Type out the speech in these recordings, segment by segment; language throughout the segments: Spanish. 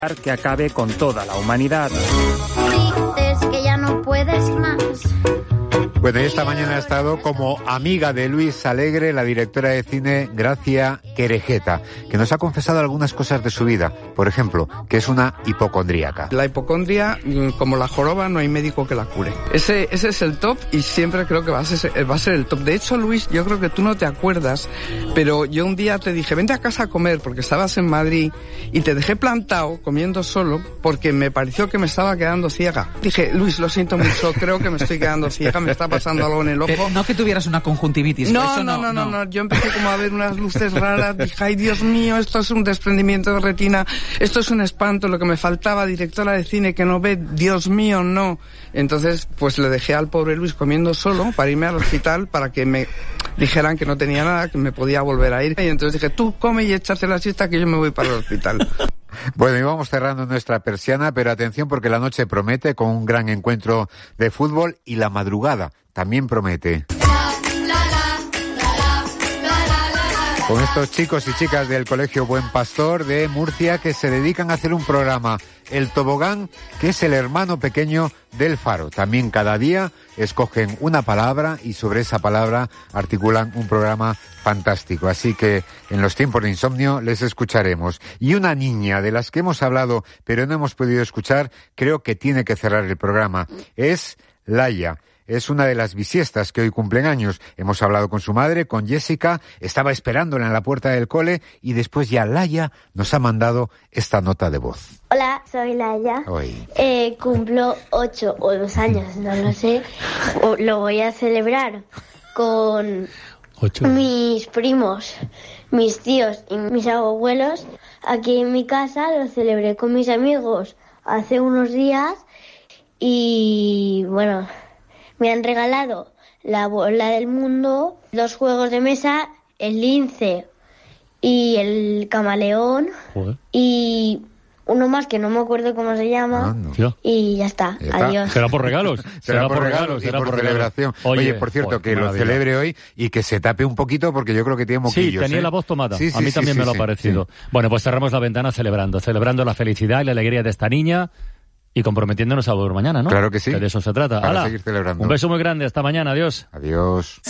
que acabe con toda la humanidad. Dices que ya no puedes más. Bueno, esta mañana ha estado como amiga de Luis Alegre la directora de cine Gracia Querejeta, que nos ha confesado algunas cosas de su vida. Por ejemplo, que es una hipocondríaca. La hipocondria, como la joroba, no hay médico que la cure. Ese es el top y siempre creo que va a ser el top. De hecho, Luis, yo creo que tú no te acuerdas, pero yo un día te dije, vente a casa a comer porque estabas en Madrid y te dejé plantado comiendo solo porque me pareció que me estaba quedando ciega. Dije, Luis, lo siento mucho, creo que me estoy quedando ciega, me está pasando algo en el ojo. No que tuvieras una conjuntivitis. No. Yo empecé como a ver unas luces raras, dije, ay Dios mío, esto es un desprendimiento de retina, esto es un espanto, lo que me faltaba, directora de cine que no ve, Dios mío, no. Entonces, pues le dejé al pobre Luis comiendo solo para irme al hospital para que me dijeran que no tenía nada, que me podía volver a ir. Y entonces dije, tú come y échate la siesta que yo me voy para el hospital. Bueno, y vamos cerrando nuestra persiana, pero atención porque la noche promete con un gran encuentro de fútbol y la madrugada también promete. Con estos chicos y chicas del Colegio Buen Pastor de Murcia que se dedican a hacer un programa, El Tobogán, que es el hermano pequeño del Faro. También cada día escogen una palabra y sobre esa palabra articulan un programa fantástico. Así que en los tiempos de insomnio les escucharemos. Y una niña de las que hemos hablado pero no hemos podido escuchar, creo que tiene que cerrar el programa. Es Laia. Es una de las bisiestas que hoy cumplen años. Hemos hablado con su madre, con Jessica, estaba esperándola en la puerta del cole y después ya Laia nos ha mandado esta nota de voz. Hola, soy Laia. Cumplo 8 o 2 años, no lo sé. Lo voy a celebrar con 8. Mis primos, mis tíos y mis abuelos. Aquí en mi casa lo celebré con mis amigos hace unos días y bueno, me han regalado la bola del mundo, 2 juegos de mesa, el lince y el camaleón. Joder. Y uno más que no me acuerdo cómo se llama. Y ya está. Adiós. Será por regalos. Será por regalos y por celebración. Oye, por cierto, que lo celebre hoy y que se tape un poquito porque yo creo que tiene moquillos. Sí, tenía la voz tomada. Sí, a mí también me lo ha parecido. Sí. Bueno, pues cerramos la ventana celebrando la felicidad y la alegría de esta niña. Y comprometiéndonos a volver mañana, ¿no? Claro que sí. Que de eso se trata. Para seguir celebrando. Un beso muy grande. Hasta mañana. Adiós. Adiós.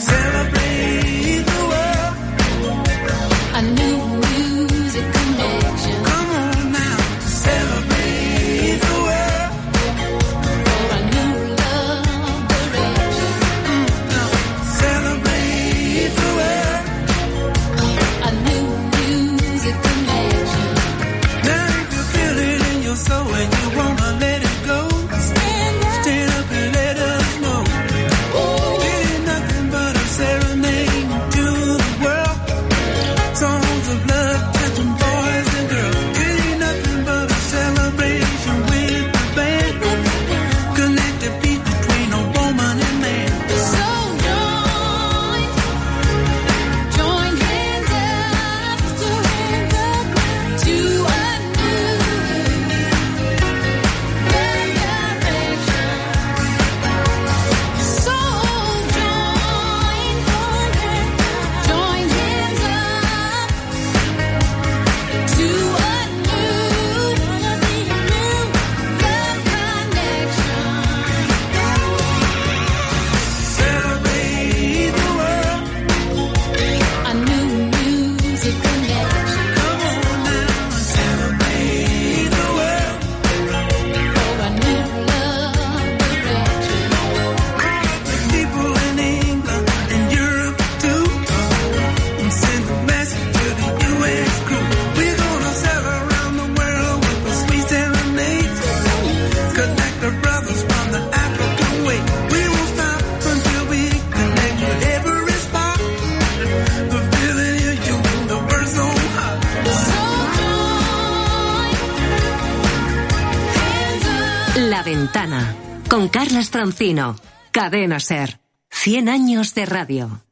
La Ventana, con Carlas Francino. Cadena SER. 100 años de radio.